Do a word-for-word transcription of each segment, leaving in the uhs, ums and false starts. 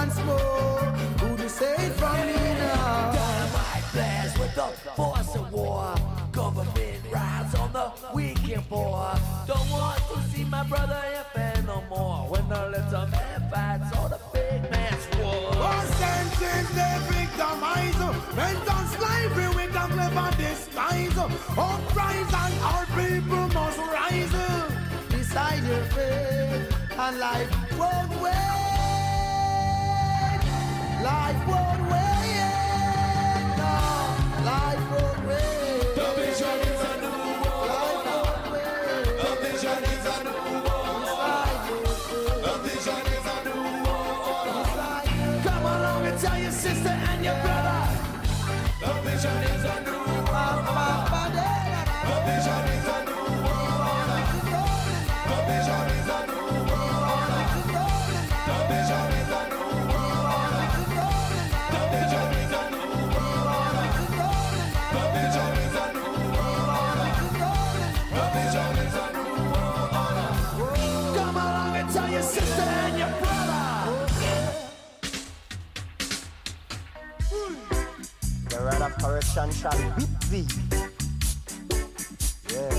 once more. Who to say it from me now? Dynamite blast with the force of war. Government rides on the weekend boy. Don't want to see my brother if no more. When the little man fights on the big man's war. Our sentence they victimize. Mental slavery with a clever disguise. Uprise and our people must rise. Beside your faith and life won't wait. Life won't wait. No, life won't wait. The vision is a new world. Life won't wait. The vision is a new world. The vision is a new world. Come along and tell your sister and your brother. The vision is a new world. The vision is a new world. The vision is a new world. The vision is a new world. The vision is a new world. The vision is a new world. The vision is a new world. Come along and tell your sister and your brother. The rod of correction shall whip thee. Yeah.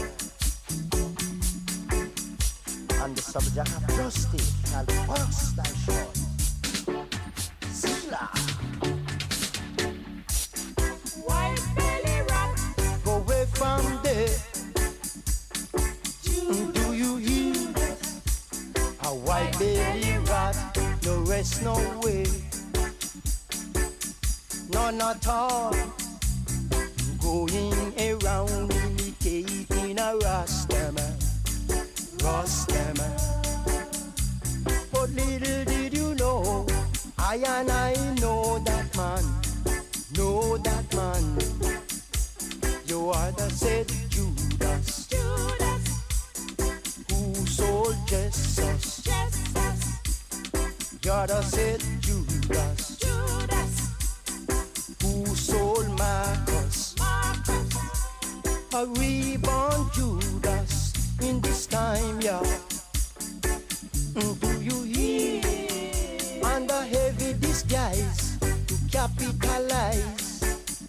And the subject of justice shall burst thy shore. Sila. White belly rat. Go away from there. Do you hear? A white belly rat. No rest, no way. None at all. Going around imitating a Rastaman, Rastaman. But little did you know, I and I know that man, know that man. You are the said Judas, Judas. who sold Jesus. Jesus. You're the said Judas, Judas. who sold Marcus. Marcus. A reborn Judas in this time, yeah. Mm, do you hear? Under heavy disguise to capitalize.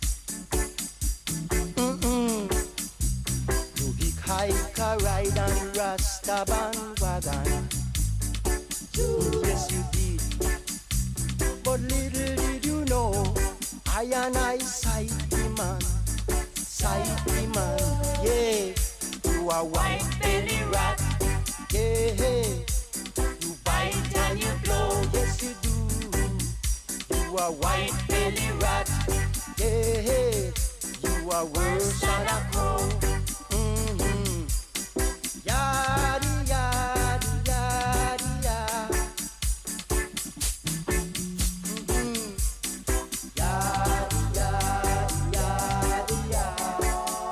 Mm-mm. To hike a ride and Rasta bandwagon. Mm, yes, you did. But little did you know, I and I sight the man. Sight the man, yeah. You are white belly rat, yeah. You bite and you blow, yes you do. You are white belly rat, yeah. You are worse than a crow. Mm-hmm. Yadi yadi yadi yadi. Mm-hmm. Yadi yadi yadi yadi.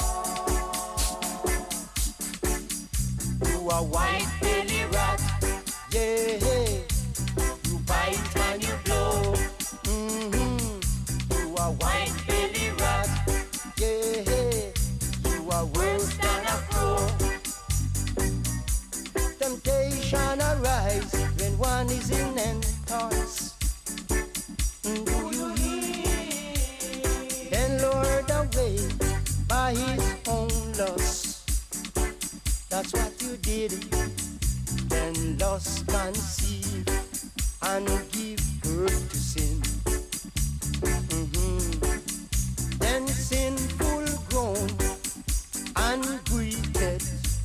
You are white belly rat, yeah. You bite and you blow. Mm-hmm. You are white belly rat, yeah. You are worse than a crow. Temptation arise when one is in entrance. Do you hear? Then lured away by his own lust. That's what you did. Then lust conceived and give birth to sin. Mm-hmm. Then sin full grown and greeted.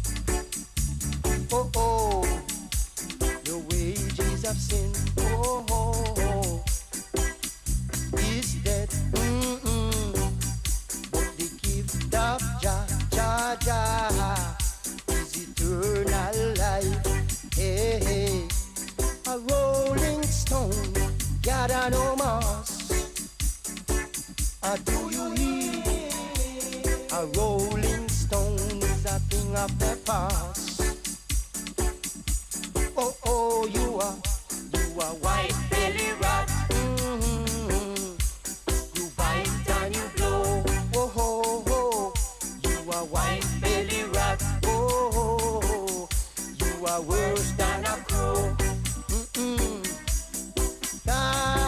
Oh oh, the wages of sin. Oh oh, oh. Is death. Mm-mm. But the gift of Jah Jah Jah is eternal life. Hey hey, a rolling stone gather no moss. Ah, do you hear? A rolling stone is a thing of the past. Oh oh, you are, you are white belly rat. Mm-hmm. You bite and you blow. Oh oh oh, you are white belly rat. Oh oh oh, you are worse than a crow. Mm-mm. Ah,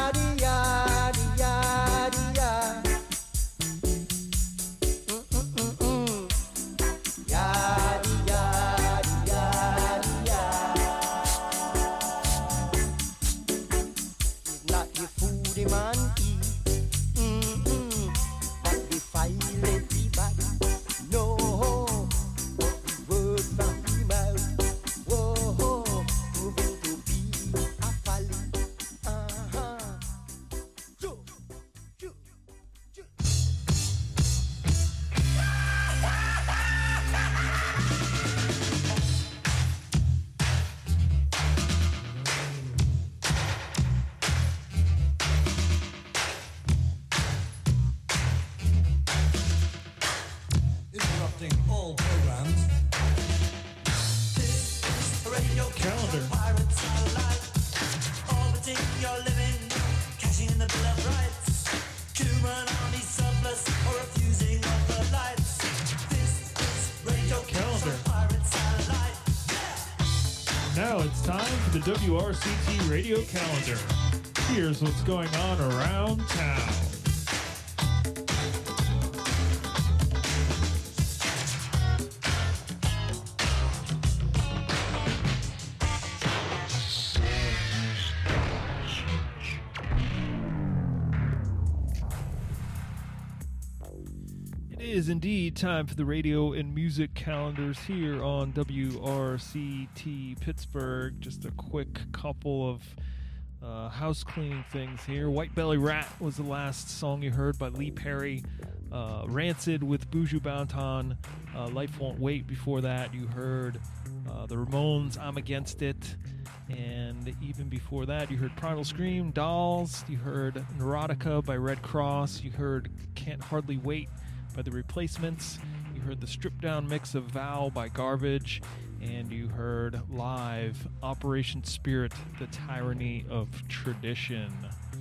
the W R C T radio calendar. Here's what's going on around town. It is indeed time for the radio and music calendars here on W R C T Pittsburgh. Just a quick couple of uh, house cleaning things here. White Belly Rat was the last song you heard by Lee Perry. Uh, Rancid with Buju Banton. Uh, Life Won't Wait. Before that, you heard uh, the Ramones, I'm Against It. And even before that, you heard Primal Scream, Dolls. You heard Neurotica by Red Cross. You heard Can't Hardly Wait by The Replacements. You heard the stripped down mix of Vow by Garbage, and you heard live Operation Spirit, The Tyranny of Tradition.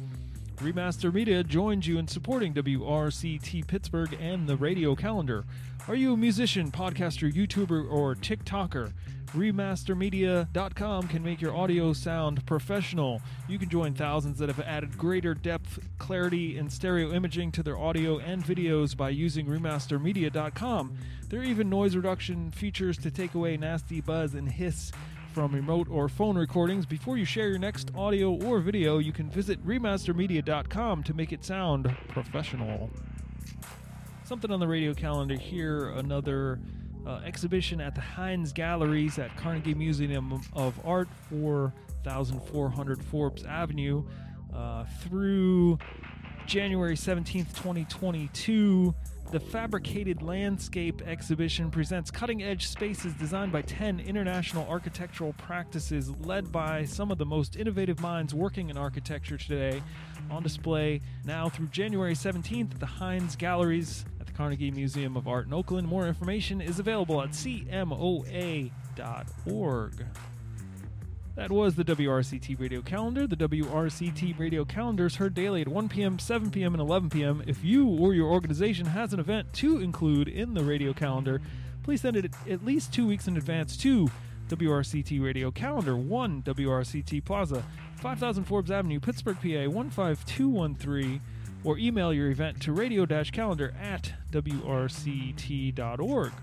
Remaster Media joins you in supporting W R C T Pittsburgh and the radio calendar. Are you a musician, podcaster, YouTuber, or TikToker? remaster media dot com can make your audio sound professional. You can join thousands that have added greater depth, clarity, and stereo imaging to their audio and videos by using remaster media dot com. There are even noise reduction features to take away nasty buzz and hiss from remote or phone recordings. Before you share your next audio or video, you can visit remaster media dot com to make it sound professional. Something on the radio calendar here, another Uh, exhibition at the Heinz Galleries at Carnegie Museum of Art, four thousand four hundred Forbes Avenue, uh, through January seventeenth, twenty twenty-two. The Fabricated Landscape exhibition presents cutting-edge spaces designed by ten international architectural practices led by some of the most innovative minds working in architecture today, on display now through January seventeenth at the Heinz Galleries at the Carnegie Museum of Art in Oakland. More information is available at C M O A dot org. That was the W R C T Radio Calendar. The W R C T Radio Calendar is heard daily at one p.m., seven p.m., and eleven p.m. If you or your organization has an event to include in the radio calendar, please send it at least two weeks in advance to W R C T Radio Calendar, one W R C T Plaza, five thousand Forbes Avenue, Pittsburgh, P A, one five two one three, or email your event to radio-calendar at W R C T dot org.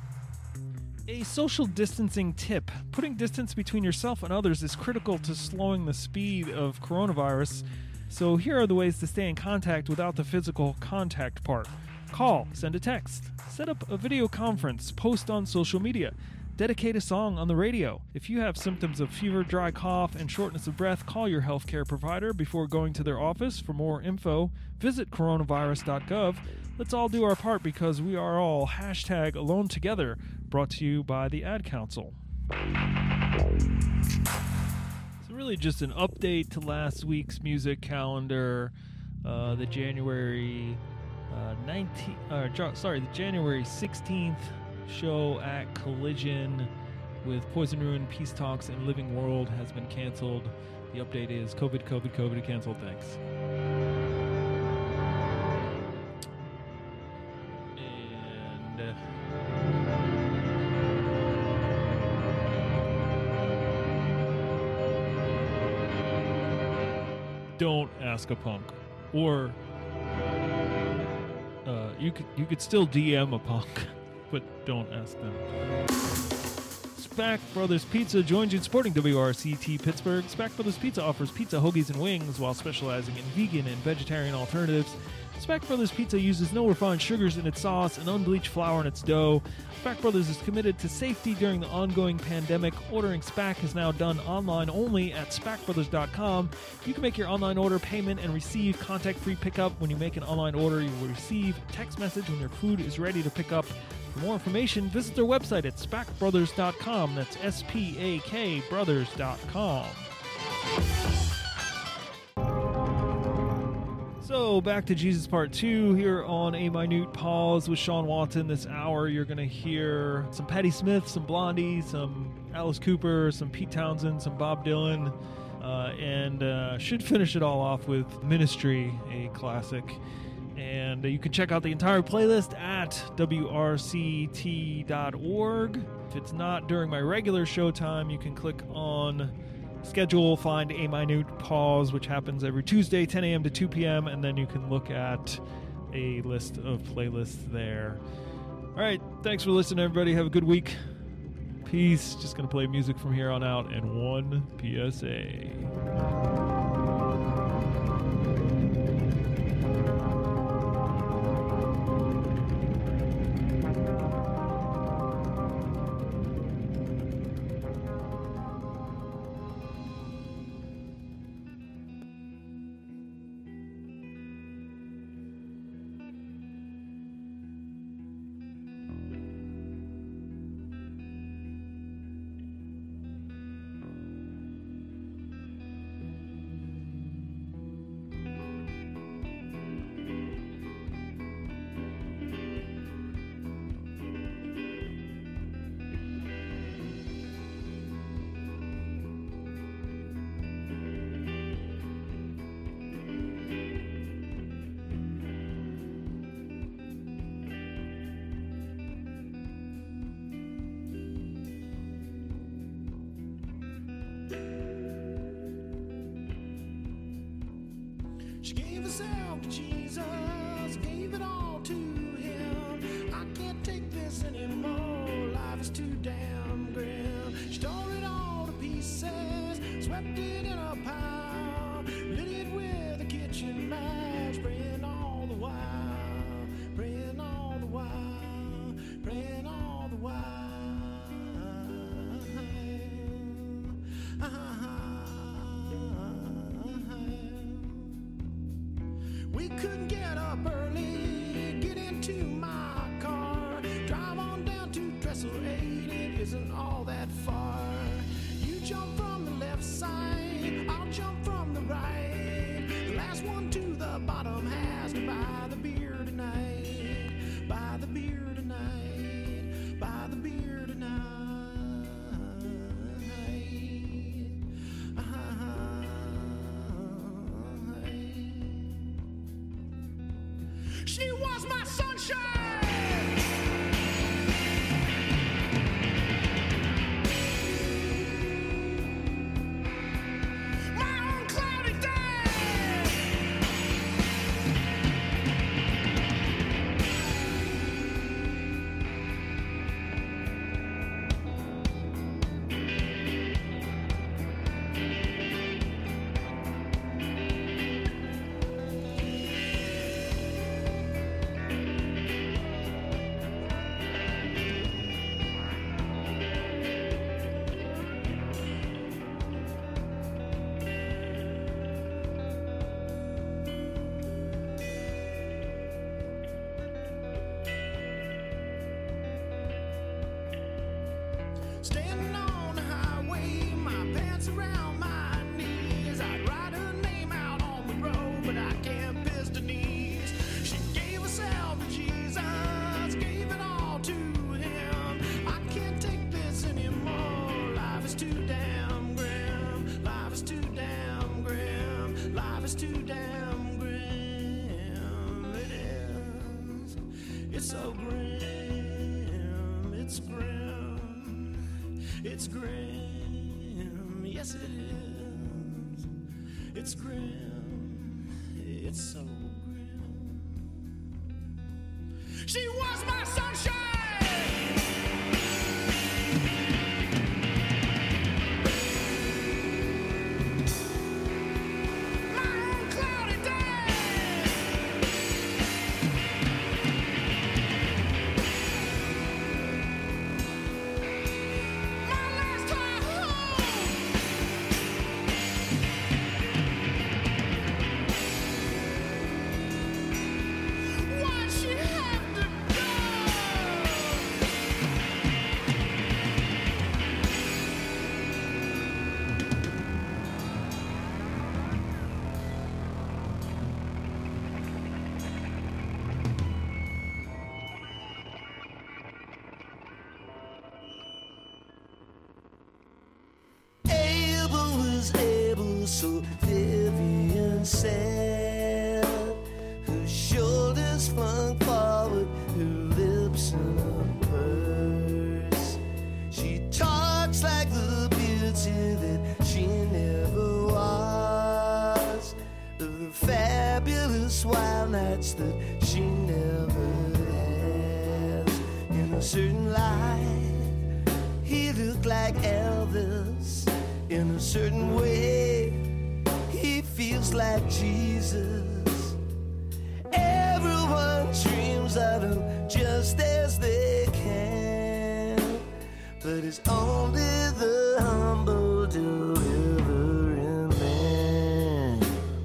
A social distancing tip. Putting distance between yourself and others is critical to slowing the speed of coronavirus, so here are the ways to stay in contact without the physical contact part. Call, send a text, set up a video conference, post on social media, dedicate a song on the radio. If you have symptoms of fever, dry cough, and shortness of breath, call your healthcare provider before going to their office. For more info, visit coronavirus dot gov. Let's all do our part because we are all hashtag alone together, brought to you by the Ad Council. So really just an update to last week's music calendar, uh, the January uh, nineteenth, uh, sorry, the January sixteenth show at Collision with Poison Ruin, Peace Talks, and Living World has been canceled. The update is COVID, COVID, COVID, canceled. Thanks. And uh, don't ask a punk, or uh, you could you could still D M a punk. But don't ask them. Spack Brothers Pizza joins you in supporting W R C T Pittsburgh. Spack Brothers Pizza offers pizza, hoagies, and wings while specializing in vegan and vegetarian alternatives. Spack Brothers Pizza uses no refined sugars in its sauce and unbleached flour in its dough. Spack Brothers is committed to safety during the ongoing pandemic. Ordering Spack is now done online only at spack brothers dot com. You can make your online order, payment, and receive contact-free pickup. When you make an online order, you will receive a text message when your food is ready to pick up. For more information, visit their website at spack brothers dot com. That's S P A K brothers dot com. So, back to Jesus Part two here on A Minute Pause with Sean Watson. This hour, you're going to hear some Patti Smith, some Blondie, some Alice Cooper, some Pete Townsend, some Bob Dylan, uh, and uh, should finish it all off with Ministry, a classic. And uh, you can check out the entire playlist at W R C T dot org. If it's not during my regular show time, you can click on schedule, find A Minute Pause, which happens every Tuesday, ten a.m. to two p.m., and then you can look at a list of playlists there. All right, thanks for listening, everybody. Have a good week. Peace. Just going to play music from here on out, and one P S A. She gave herself to Jesus, gave it all to him. I can't take this anymore, life is too damn grim. She tore it all to pieces, swept it in a pile, lit it with a kitchen match, praying all the while, praying all the while, praying all the while. We couldn't get up early, get into my car, drive on down to Trestle eight, it isn't all that far. You jump from the left side, I'll jump from the right. The last one to the bottom has to buy the beer tonight, buy the beer tonight, buy the beer tonight. She was my sunshine. My uncloudy day. Standing on the highway, my pants around my knees. I'd write her name out on the road, but I can't piss the knees. She gave herself to Jesus, gave it all to him. I can't take this anymore, life is too damn grim. Life is too damn grim. Life is too damn grim. It is. It's so grim. It's grim. It's grim, yes it is. It's grim, it's so grim. She was my sunshine. So Vivian said, her shoulders flung forward, her lips in a purse. She talks like the beauty that she never regrets that she never has. In a certain light, he looked like Elvis. In a certain way, he feels like Jesus. Everyone dreams of him just as they can, but it's only the humble delivering man.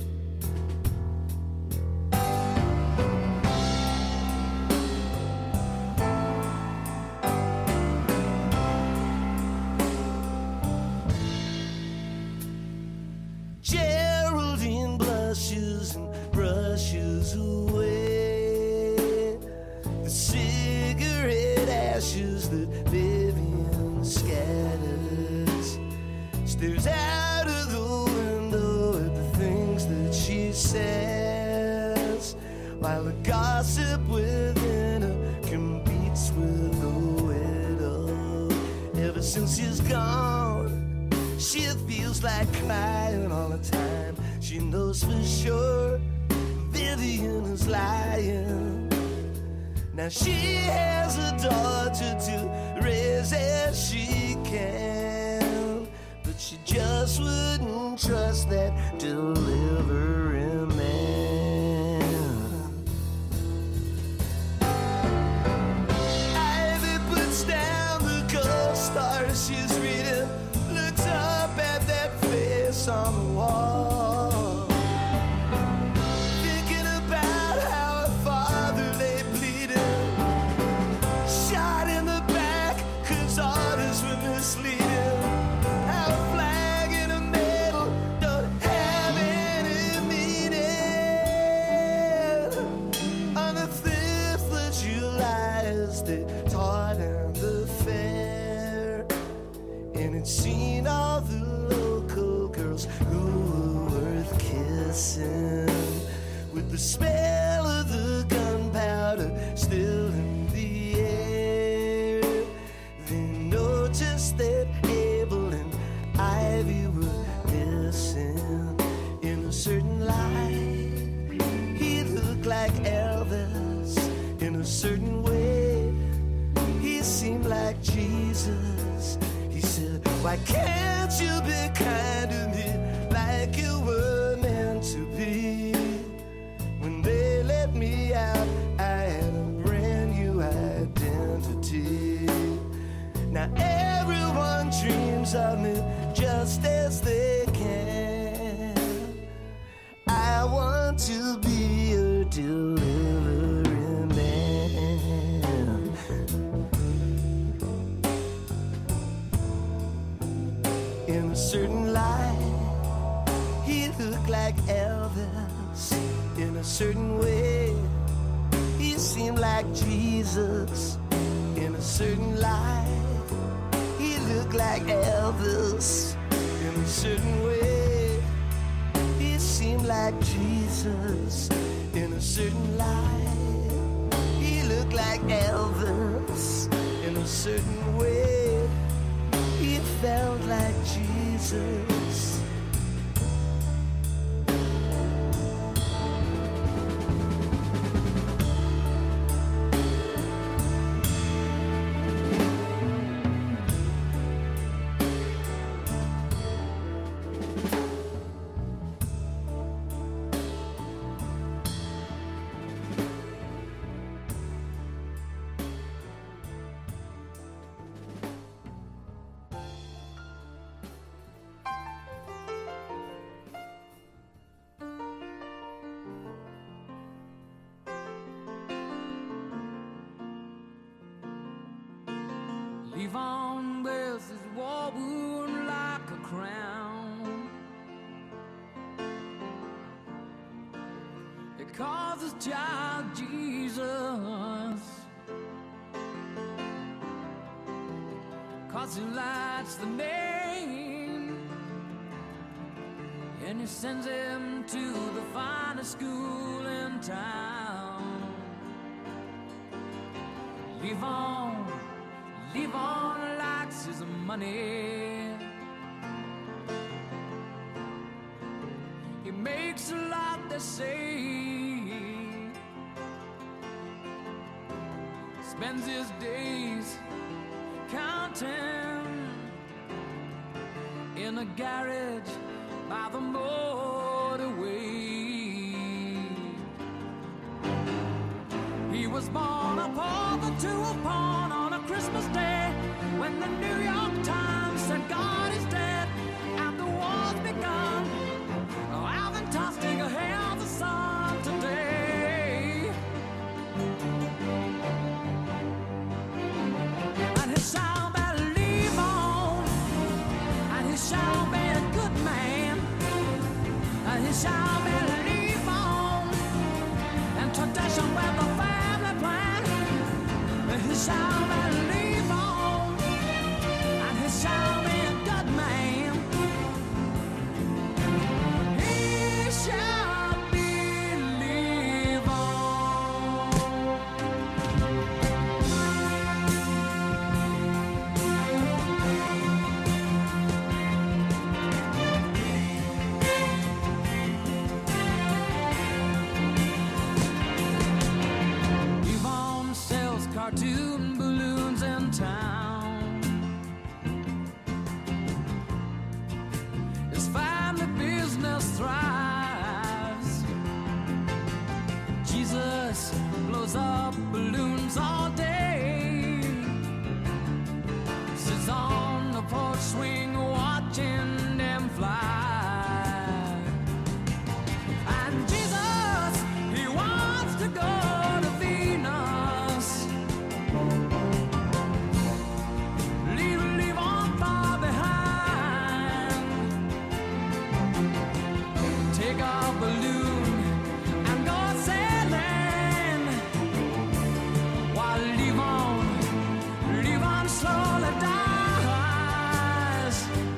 Geraldine blushes and brushes away the cigarette ashes that Vivian scatters. Stares out of the window at the things that she says, while the gossip within her competes with the widow. Ever since she's gone, she feels like crying all the time. She knows for sure Vivian is lying. Now she has a daughter to raise as she can, but she just wouldn't trust that delivering man. Ivy puts down the gold star she's reading, looks up at that face on the wall, thinking about how her father lay bleeding, shot in the back 'cause orders were misleading. How a flag and a medal don't have any meaning. On the fifth of July as they tore down the fair, and it seen all the local girls who were worth kissing, with the smell of the gunpowder still in the air. They noticed that Abel and Ivy were missing. In a certain light, he looked like Elvis. In a certain way, he seemed like Jesus. He said, why can't you be kind to me like you were meant to be? When they let me out, I had a brand new identity. Now everyone dreams of me just as they can. I want to be a delivering man. In a certain light, he looked like Elvis. In a certain way, he seemed like Jesus. In a certain light, he looked like Elvis. In a certain way, he seemed like Jesus. In a certain light, he looked like Elvis. In a certain way, he felt like Jesus. Yvonne wears his war wound like a crown. It calls his child Jesus, 'cause he likes the name, and he sends him to the finest school in town. Yvonne Yvonne likes his money. He makes a lot, they say, spends his days counting in a garage by the motorway. He was born a pauper to a pawn on a Christmas day when the New York Times said God is dead and the war's begun. Oh, Alvin Tostinger hailed the sun today. And he shall believe on, and he shall be a good man, and he shall believe on, and tradition with the family plan, and he shall believe on, and he shall be a good man. He shall believe on. Yvonne sells cartoon balloons in town. His family business thrives. Jesus blows up balloons all day. Sits on the porch swing watching them fly. And Jesus, he wants to go to Venus. Leave, leave on far behind. Take a balloon and go sailing. While leave on, leave on slowly dies.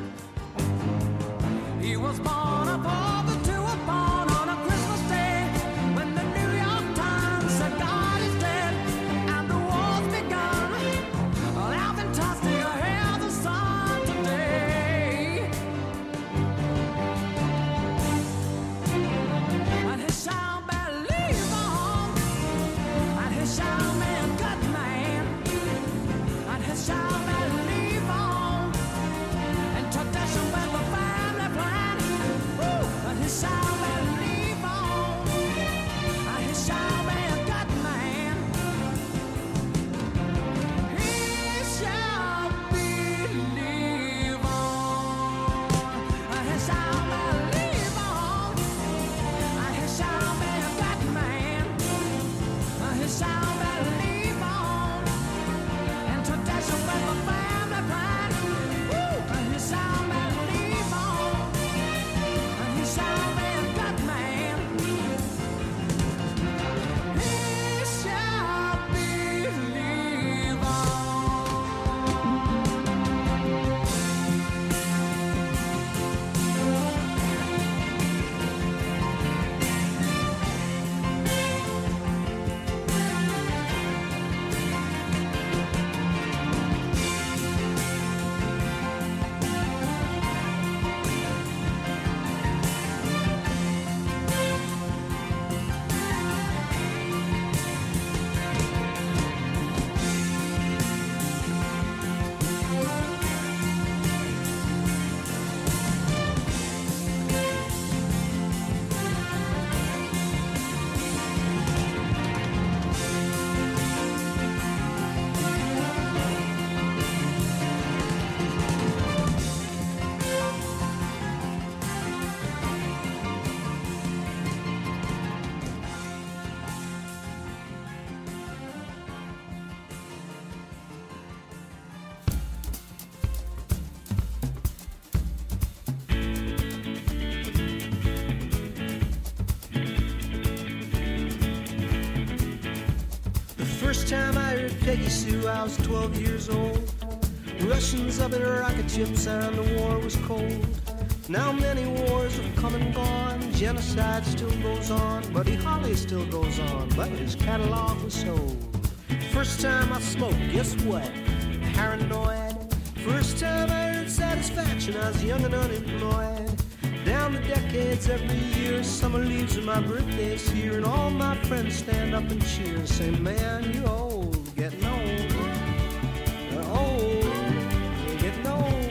He was born a pauper to a pawn on a Christmas day when the New York Times said God is dead and the war's begun. Well, Alvin Tostinger hailed the sun today. And he shall believe on, and he shall be a good man, and he shall believe on, and tradition with the family plan. Woo! And he shall believe on, and he shall be a good man. He shall believe on, and he shall believe on, and he shall be a good man. And he shall believe on, and tradition with the family plan. Woo! And he shall believe on, and he shall be a good man. He shall believe on. The first time I heard Peggy Sue, I was twelve years old. Russians up in rocket ships and the war was cold. Now many wars have come and gone, genocide still goes on, Buddy Holly still goes on, but his catalog was sold. First time I smoked, guess what? Paranoid. First time I heard Satisfaction, I was young and unemployed. Down the decades every year, summer leaves and my birthday's here, and all my friends stand up and cheer, say, man, you're old. getting old. You're old, you're getting old.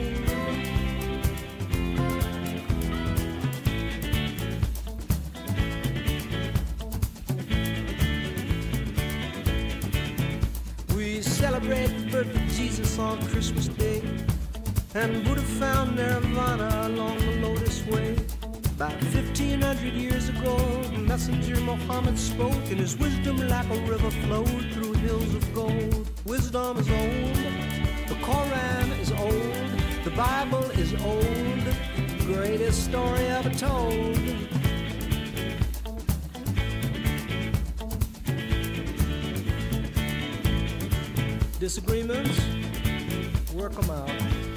We celebrate the birth of Jesus on Christmas Day, and Buddha found nirvana along the Lotus Way. About fifteen hundred years ago, the messenger Muhammad spoke, and his wisdom like a river flowed through hills of gold. Wisdom is old, the Koran is old, the Bible is old, the greatest story ever told. Disagreements, work them out.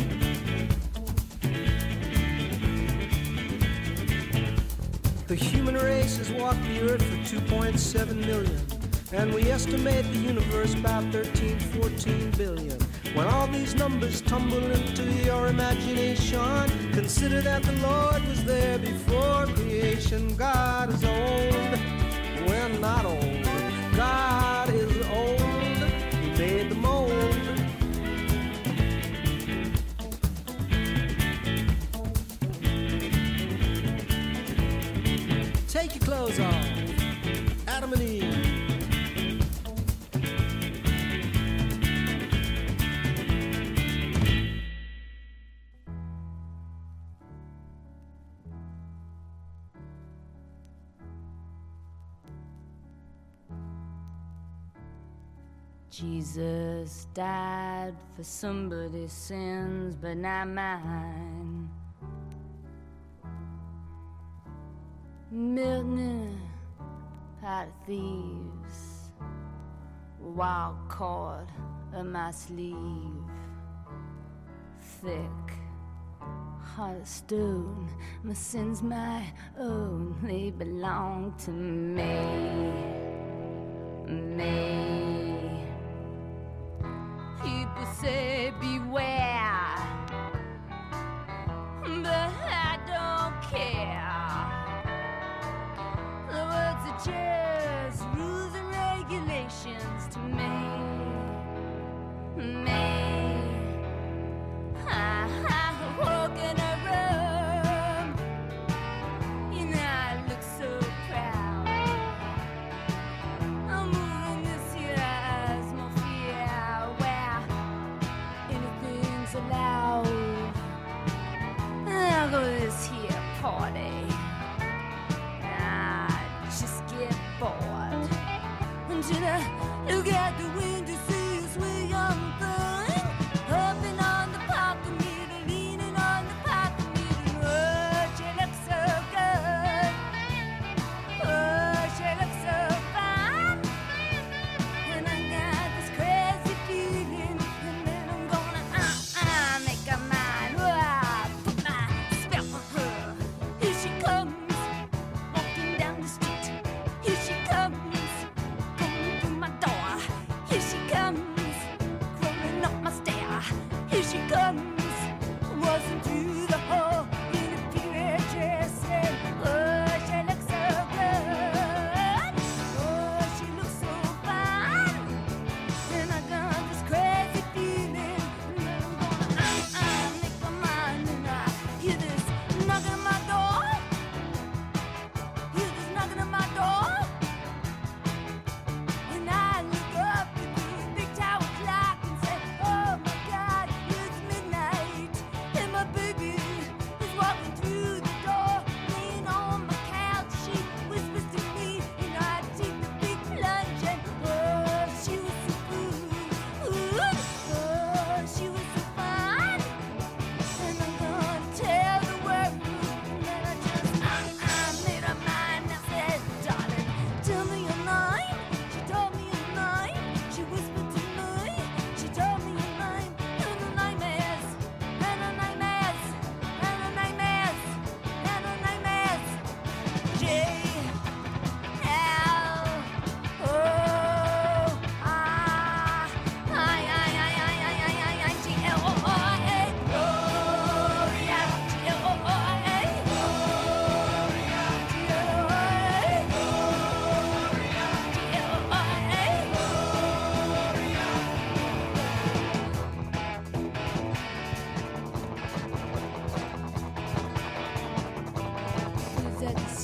The human race has walked the earth for two point seven million, and we estimate the universe about thirteen, fourteen billion. When all these numbers tumble into your imagination, consider that the Lord was there before creation. God is old, we're not old. God is old, He made the mold. Take your clothes off, Adam and Eve. Jesus died for somebody's sins, but not mine. Milton, pot of thieves, wild cord of my sleeve, thick heart of stone. My sins my own, they belong to me, me. People say beware, but I don't care. The words are just rules and regulations to me, me. I, I walk in a room, you know I look so proud. I'm moving this year as my fear, where anything's allowed. I'll go to this here party. Just get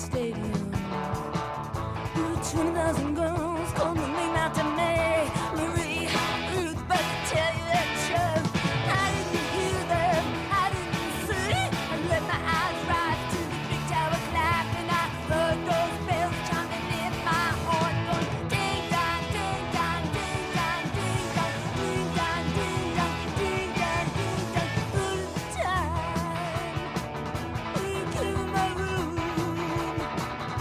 stadium. twenty thousand girls come running out to me. Marie, Ruth, but to tell you the truth, I didn't hear them, I didn't see. I let my eyes rise to the big tower clock, and I heard those bells chiming in my heart, going ding dong, ding dong, ding dong, ding dong, ding dong, ding dong, ding dong, ding dong, all the time. Into my room,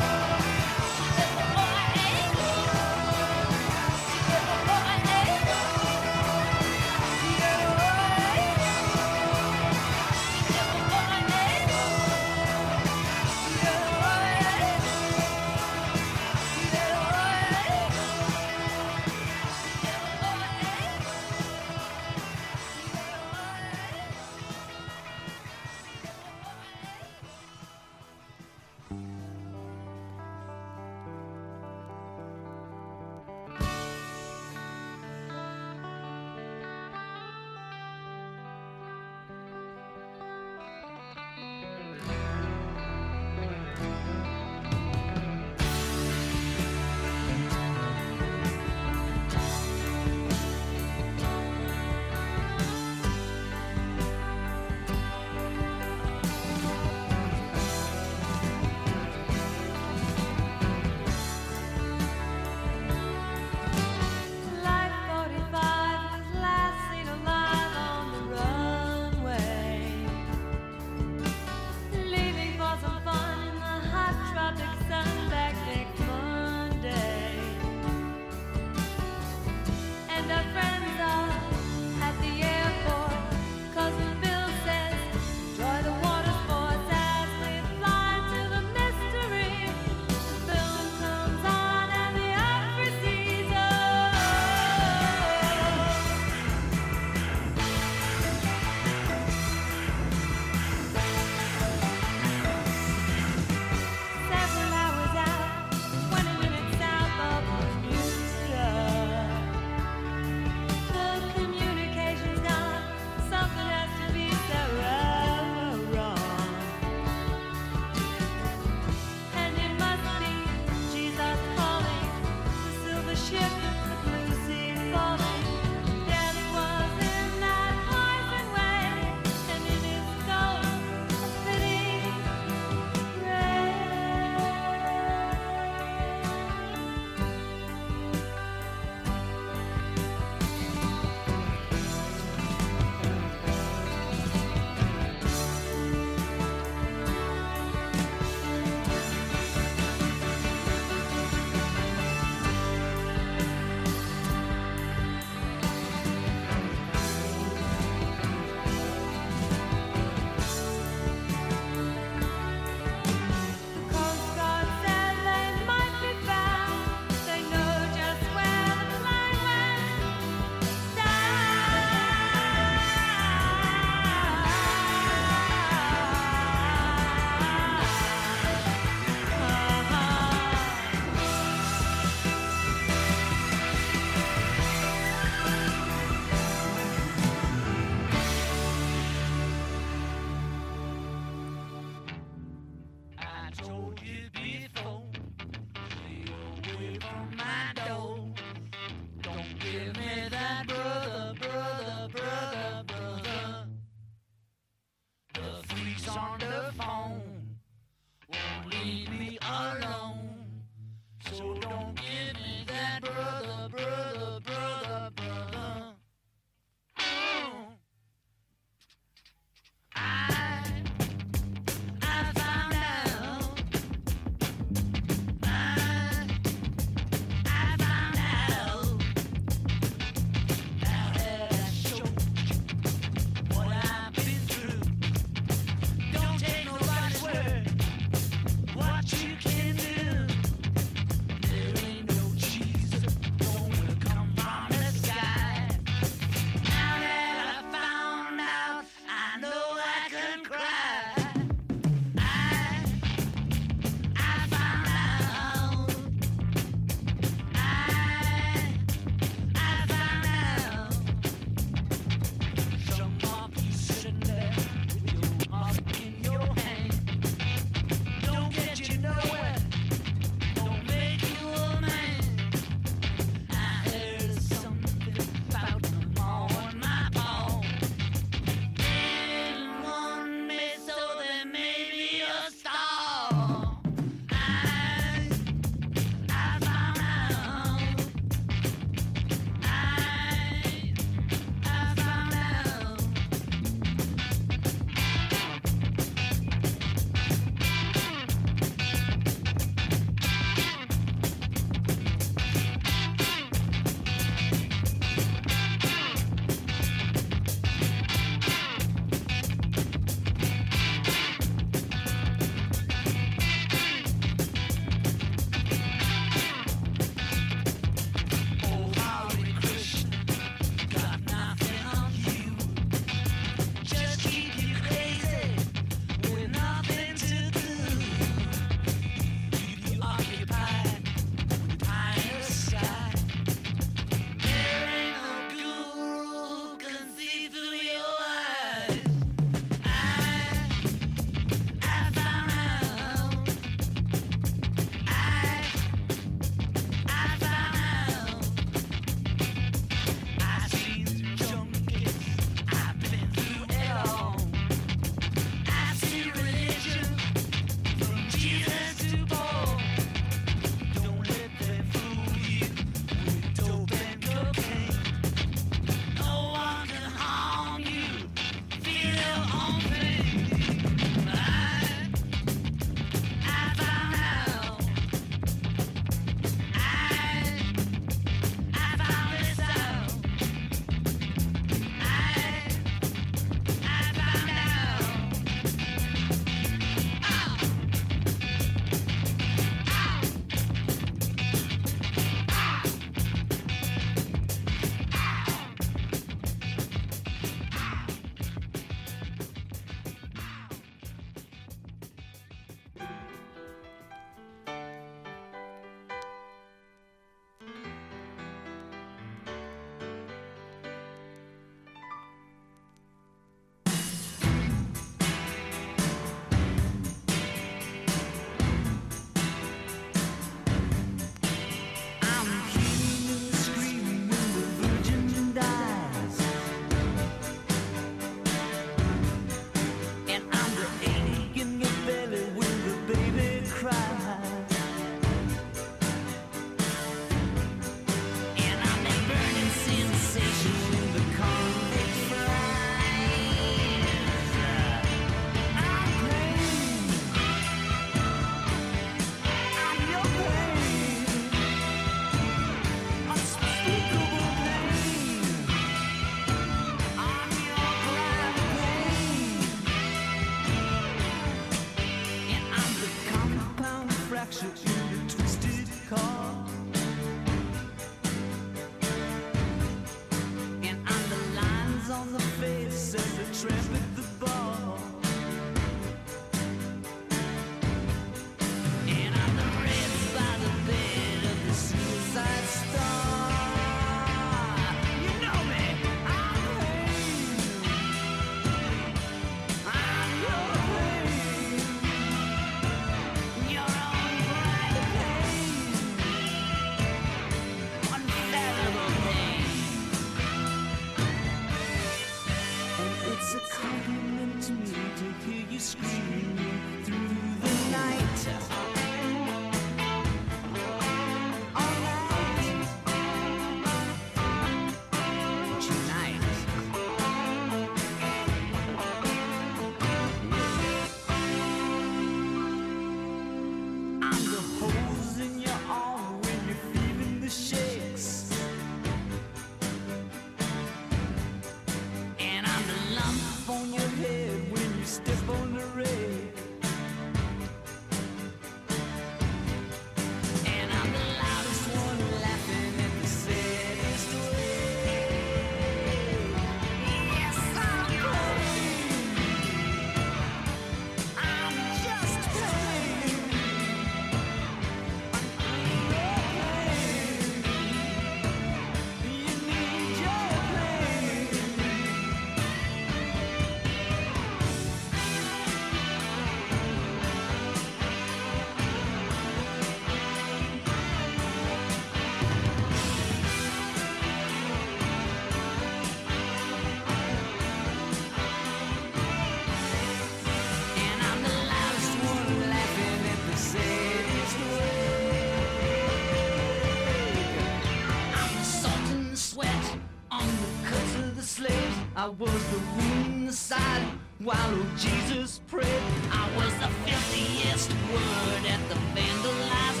I was the woman inside while old Jesus prayed. I was the filthiest word at the vandalized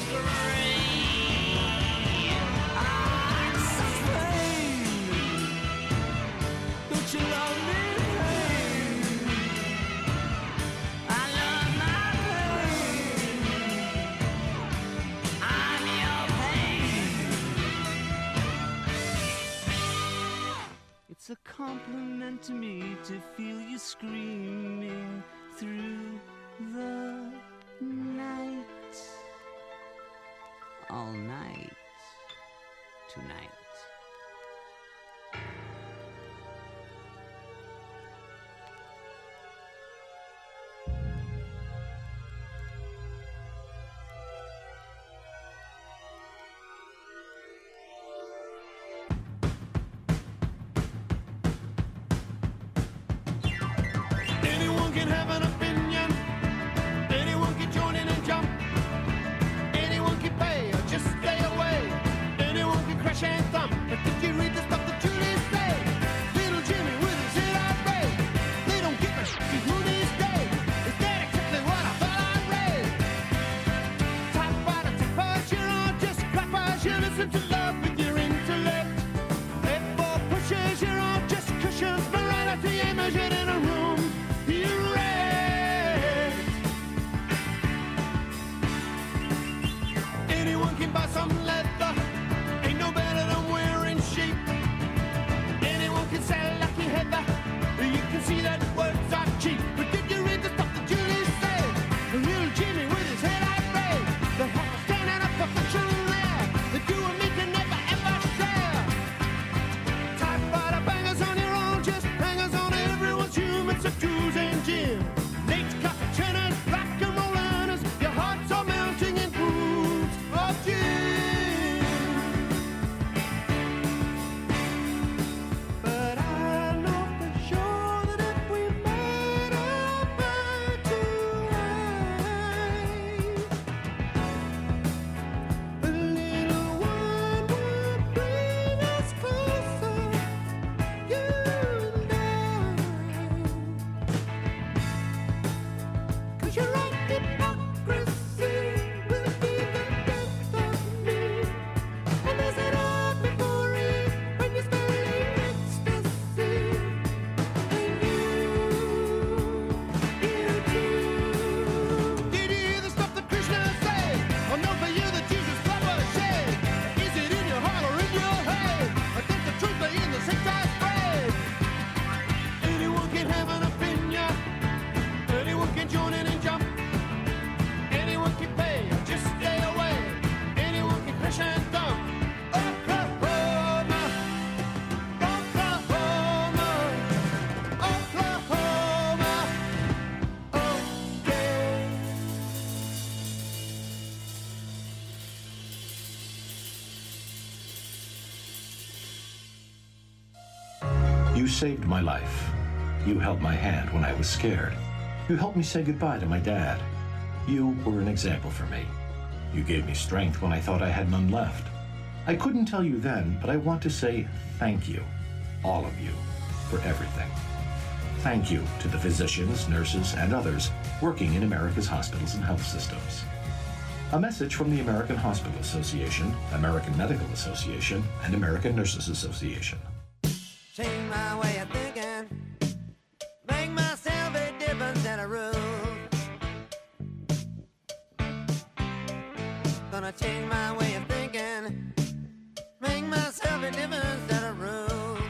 grave. I'm such pain. Don't you love me? Pain. I love my pain. I'm your pain. It's a compliment to me to feel you screaming through the night. All night tonight. Anyone can have an opinion. Anyone can join in and jump. Anyone can pay or just stay away. Anyone can crash and thump. But did you read the stuff that Julie said? Little Jimmy with his head outright. They don't give a shit who these days. Is that exactly what I thought I read? Top bottom, top us, you're all just clappers. You listen to love with your intellect. F-four pushes, you're all just cushions. Morality ain't measured in a room. You read. Anyone can buy some leather. Ain't no better than wearing sheep. Anyone can sell lucky heather. You can see that words are cheap. But did you read the stuff that Julie said? Little Jimmy with his head outright. The heart standing up for fiction there. That you and me can never ever share. Typewriter bangers on your own, just hangers on everyone's humans of Jews and Jim. Late cappuccinos, rock and roll learners. Your hearts are melting in pools of gin. But I know for sure that if we made a bed tonight, a little one would bring us closer, you and I. 'Cause you're right, hypocrisy will be the death of me. And there's an art before it when you're spelling ecstasy. And you, you too. Did you hear the stuff that Krishna said? I know for you that Jesus blood was shed. Is it in your heart or in your head? I think the truth lay in the six I spread. Anyone can have an opinion. Anyone can join in and jump. Anyone can pay or just stay away. Anyone can crash and dump. Oklahoma, Oklahoma, Oklahoma, okay. You saved my life. You held my hand when I was scared. You helped me say goodbye to my dad. You were an example for me. You gave me strength when I thought I had none left. I couldn't tell you then, but I want to say thank you, all of you, for everything. Thank you to the physicians, nurses, and others working in America's hospitals and health systems. A message from the American Hospital Association, American Medical Association, and American Nurses Association. Change my way of thinking, make myself a difference in a room. Gonna change my way of thinking, make myself a difference in a room.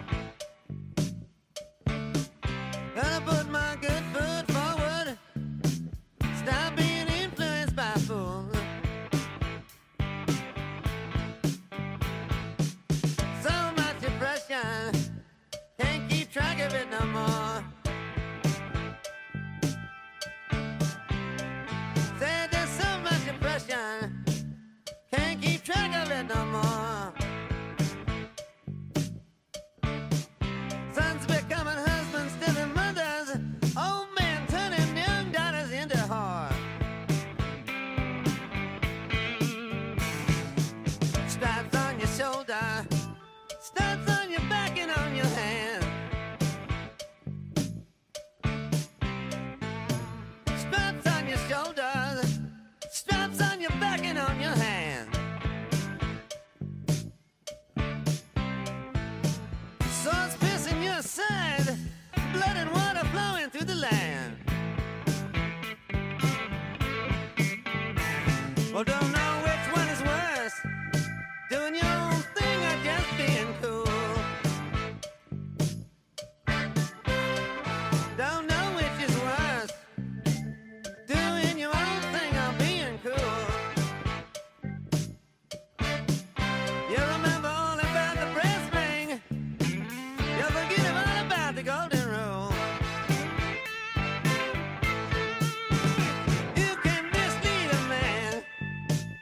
Gonna put my good foot forward, stop being influenced by fools. So much depression, can't keep track of it no more. Said there's so much depression, can't keep track of it no more. Sons becoming husbands, still and mothers, old men turning young daughters into whore. Stripes on your shoulder, studs on your back and on your hand. to the land. Well, don't know which one is worse, doing your own thing or just being cool. Don't know which is worse, doing your own thing or being cool. You remember all about the brass ring, you forget all about the golden rule. You can mislead a man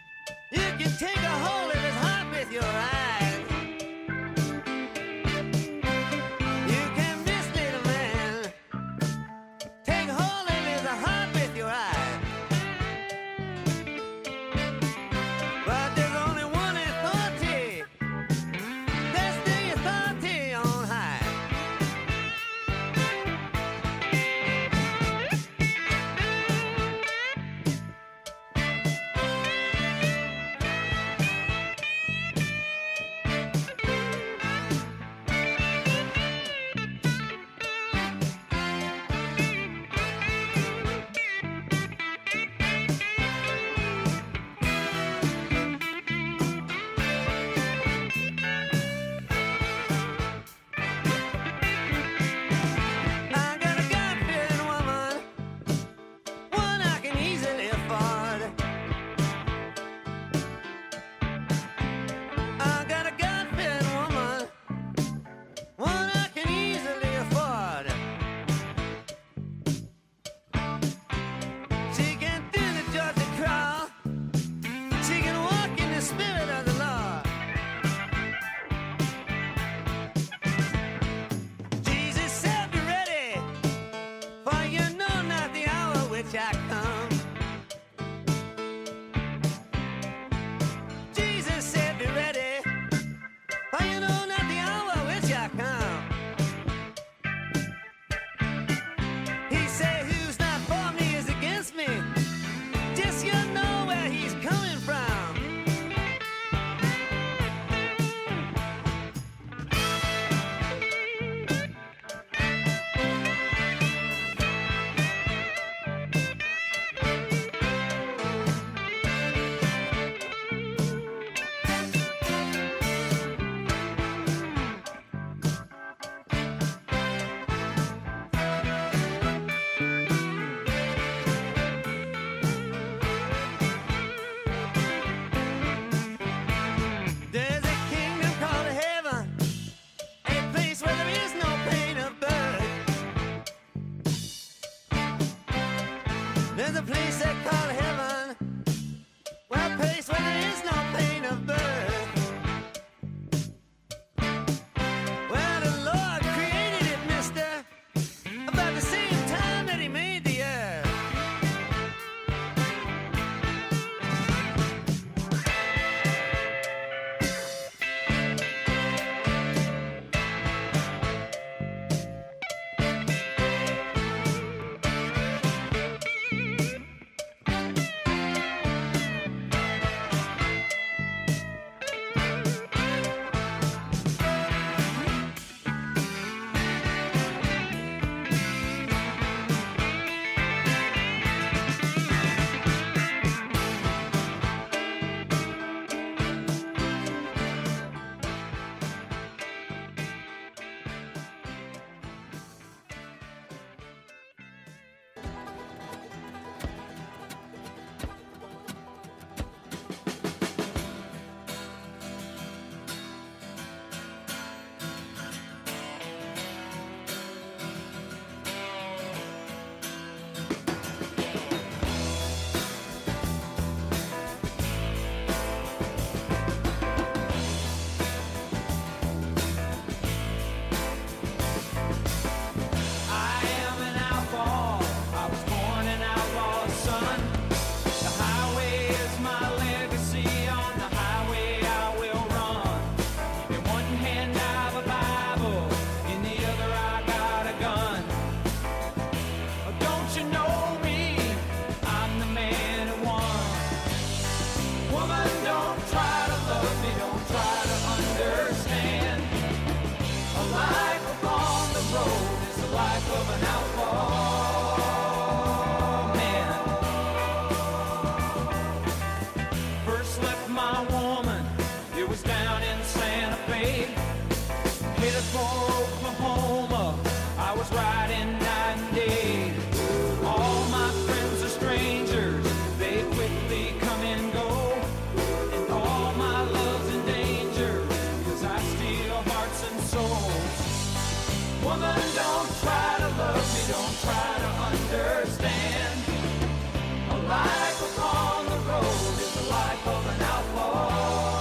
Fe. Headed for Oklahoma, I was riding night and day. All my friends are strangers, they quickly come and go. And all my love's in danger, cause I steal hearts and souls. Woman, don't try to love me, don't try to understand. A life upon the road is the life of an outlaw.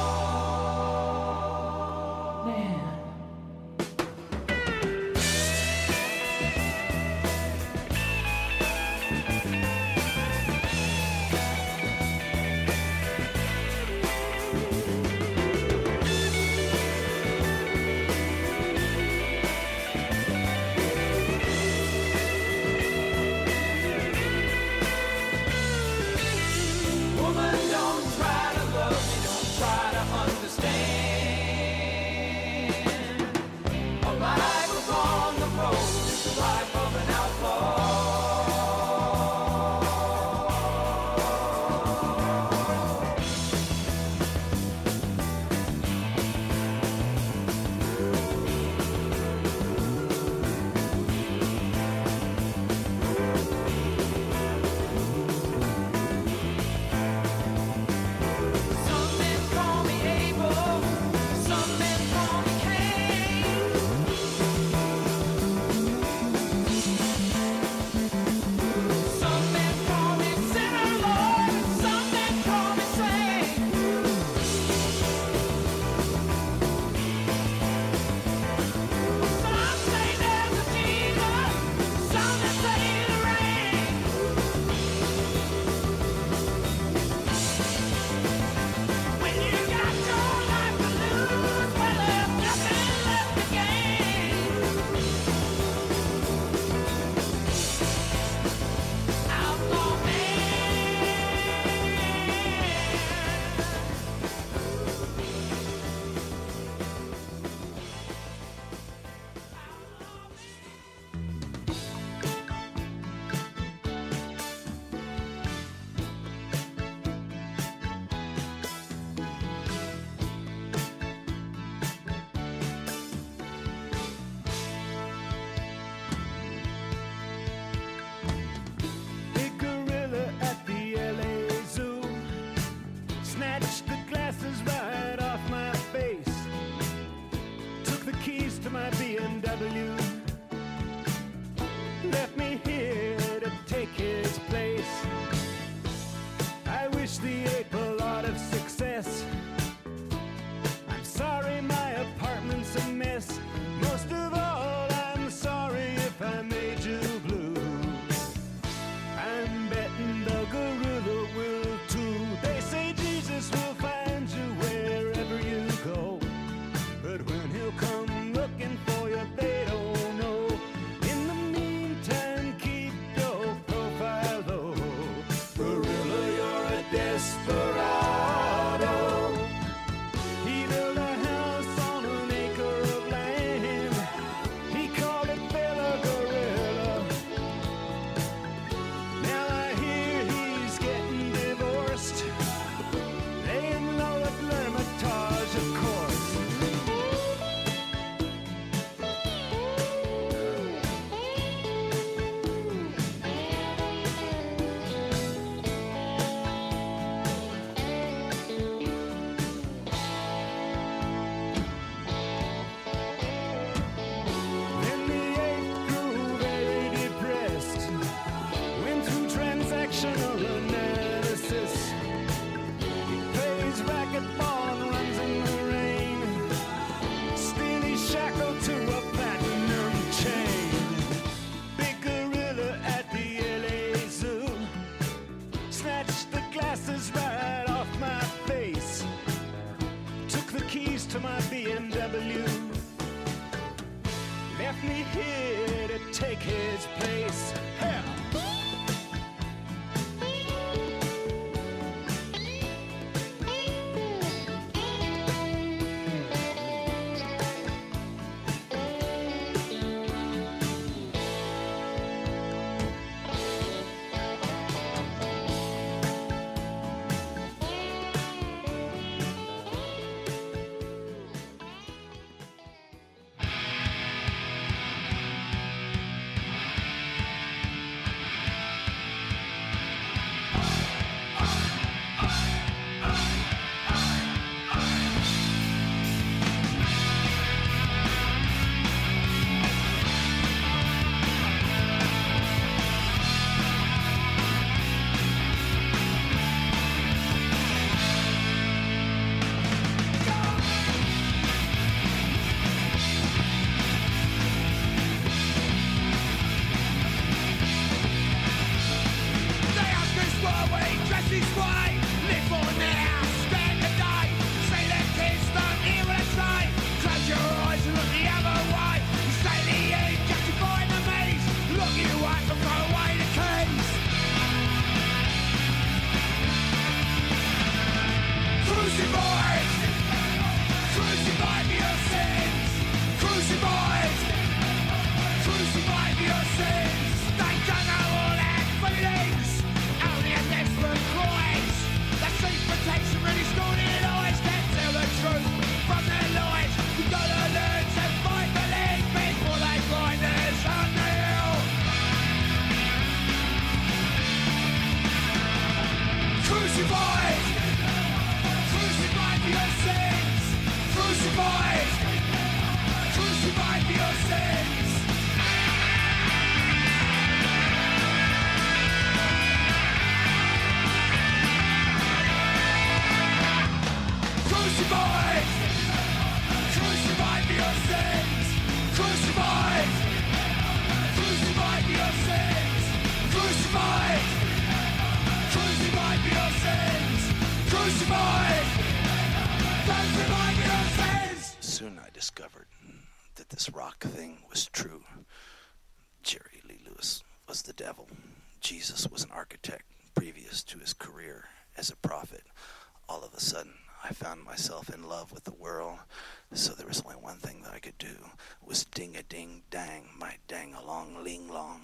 soon I discovered that this rock thing was true. Jerry Lee Lewis was the devil. Jesus was an architect previous to his career as a prophet. All of a sudden, I found myself in love with the world, so there was only one thing that I could do, was ding-a-ding-dang, my dang-along-ling-long.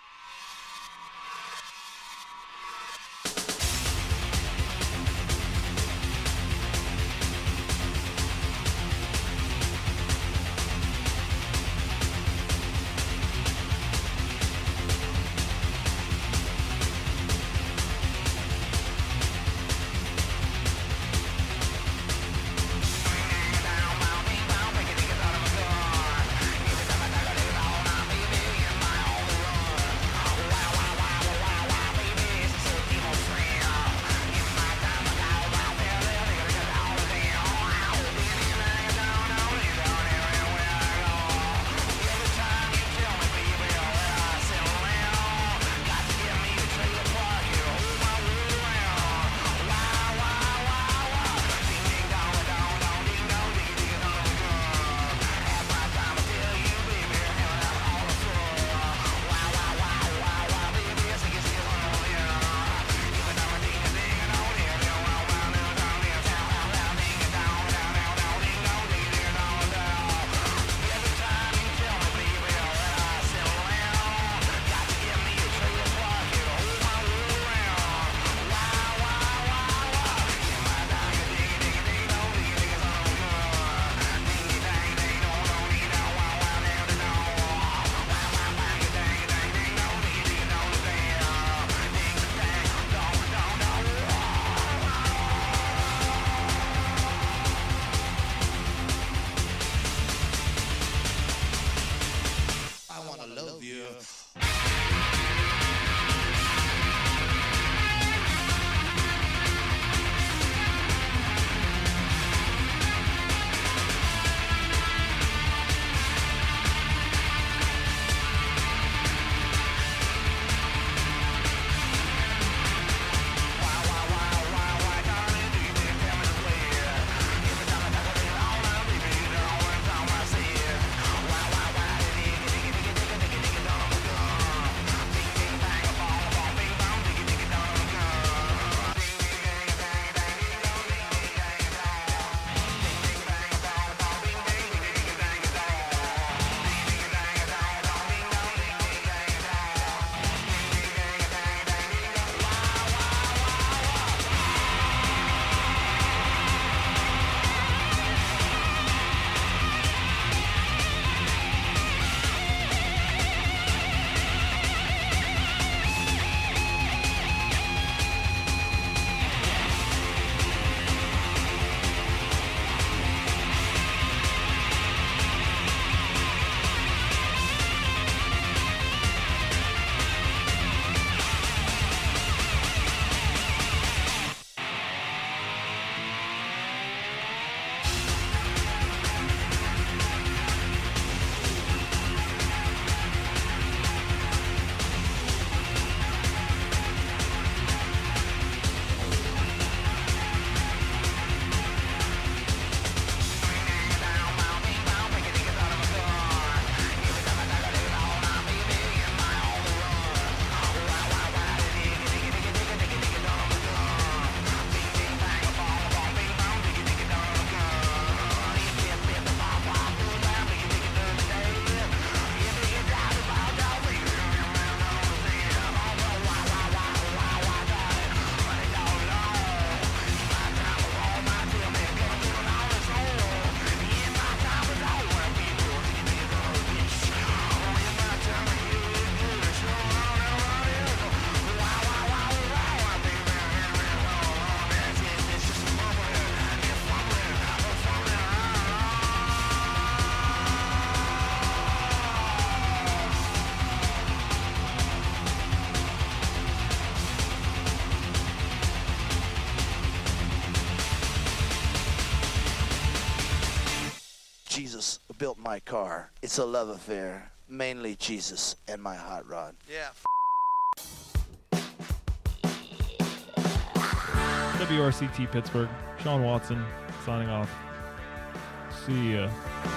Jesus built my car. It's a love affair, mainly Jesus and my hot rod. Yeah. W R C T Pittsburgh, Sean Watson signing off. See ya.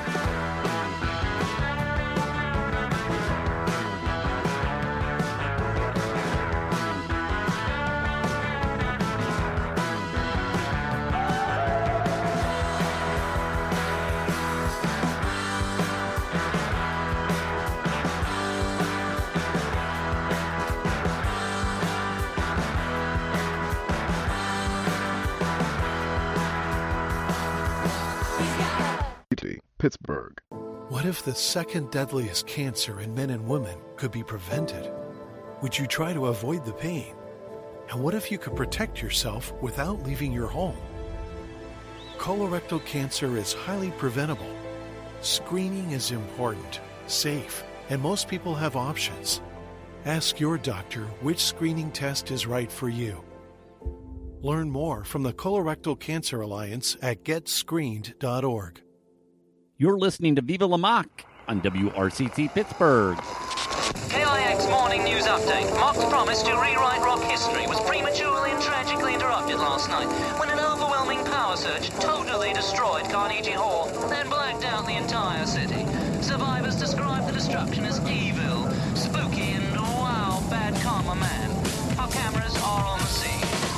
Pittsburgh. What if the second deadliest cancer in men and women could be prevented? Would you try to avoid the pain? And what if you could protect yourself without leaving your home? Colorectal cancer is highly preventable. Screening is important, safe, and most people have options. Ask your doctor which screening test is right for you. Learn more from the Colorectal Cancer Alliance at get screened dot org. You're listening to Viva La Mock on W R C T Pittsburgh. K I X Morning News Update. Mock's promise to rewrite rock history was prematurely and tragically interrupted last night when an overwhelming power surge totally destroyed Carnegie Hall and blacked out the entire city. Survivors describe the destruction as evil, spooky, and wow, bad karma man. Our cameras are on the scene.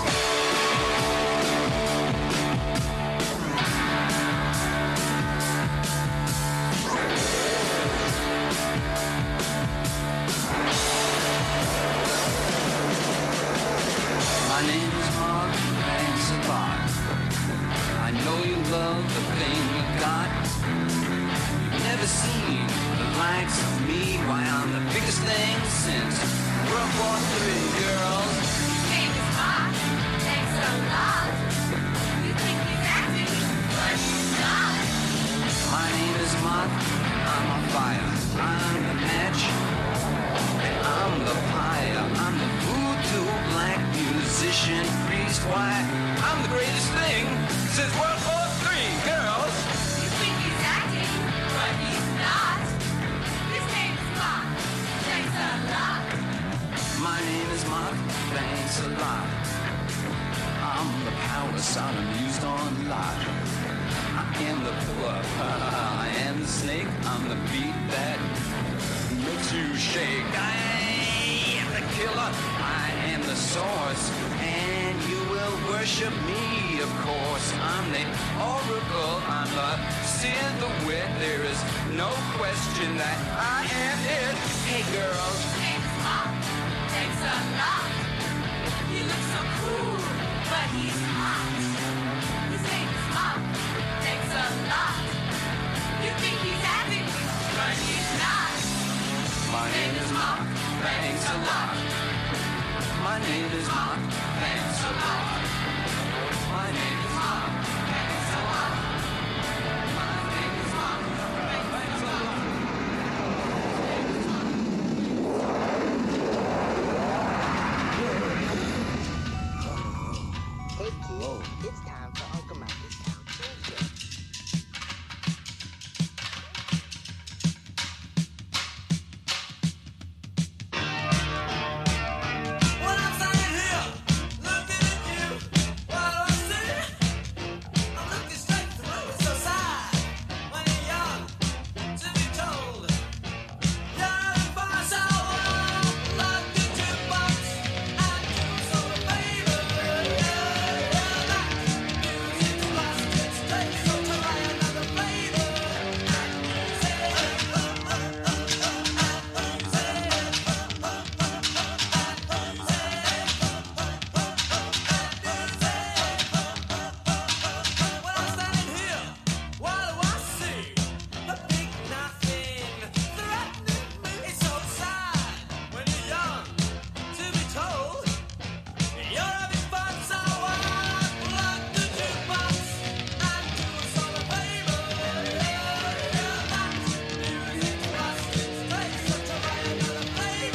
My name is Mark, thanks a lot. I know you love the thing you got. You've never seen the likes of me. Why, I'm the biggest thing since World War Three, girls. His name is Mark, thanks a lot. You think he's acting, but he's not. My name is Mark, I'm on fire. I'm the match, and I'm the pyre. I'm the voodoo black musician priest. Why, I'm the greatest thing since World War Three, girls. You think he's acting, but he's not. His name is Mark, thanks a lot. My name is Mark, thanks a lot. I'm the power sound I'm used on lot. I am the pillar, I am the snake. I'm the beat that makes you shake. I am the killer, I am the source, and you will worship me, of course. I'm the oracle, I'm the seer, the wit. There is no question that I am it. Hey girls, His name is Mark, thanks a lot. He looks so cool, but he's hot. His name is Mark, thanks a lot. You think he's acting, but he's not. my name is Mark, thanks a lot. My name is Mark, thanks a lot. My name is